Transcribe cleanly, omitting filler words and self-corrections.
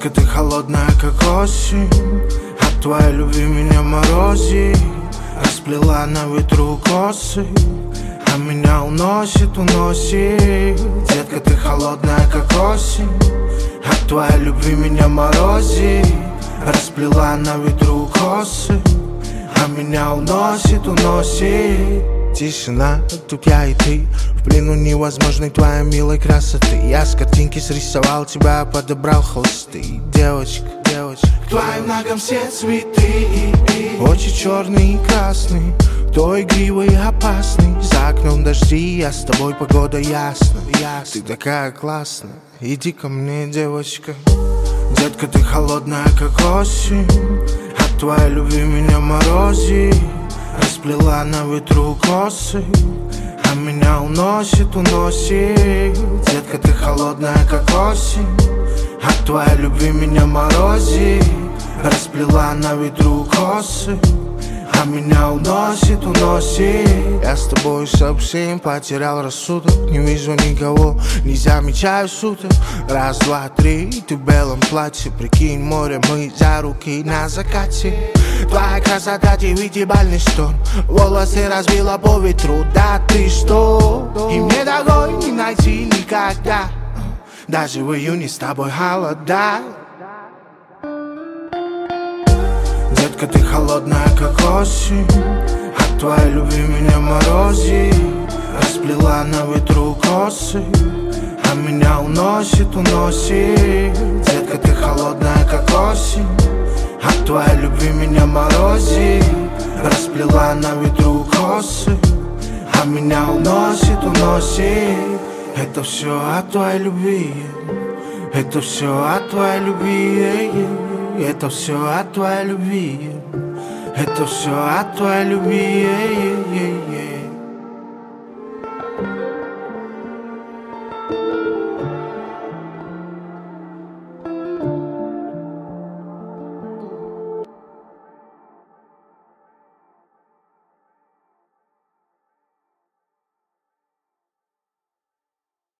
Детка, ты холодная, как осень, от твоей любви меня морозит. Расплела на ветру косы, а меня уносит, уносит. Детка, ты холодная, как осень, от твоей любви меня морозит. Расплела на ветру косы, а меня уносит, уносит. Тишина, тут я и ты, в плену невозможной твоей милой красоты. Я с картинки срисовал тебя, подобрал холсты. Девочка, девочка, к твоим ногам все цветы. Очи черные и красные, то игривый и опасный. За окном дожди, я с тобой, погода ясна. Ты такая классная, иди ко мне, девочка. Детка, ты холодная, как осень, от твоей любви меня морозит. Расплела на ветру косы, а меня уносит, уносит. Детка, ты холодная, как осень, от твоей любви меня морозит. Расплела на ветру косы, а меня уносит, уносит. Я с тобой совсем потерял рассудок, не вижу никого, не замечаю суток. Раз, два, три, ты в белом платье, прикинь, море, мы за руки на закате. Твоя красота, девятибальный стон, волосы разбила по ветру, да ты что? И мне такой не найти никогда, даже в июне с тобой холода. Детка, ты холодная, как осень, от твоей любви меня морозит. Расплела на ветру косы, а меня уносит, уносит. Детка, ты холодная, как осень, от твоей любви меня морозит. Расплела на ветру косы, а меня уносит, уносит. Это все от твоей любви, это все от твоей любви. Это все от твоей любви, это все от твоей любви.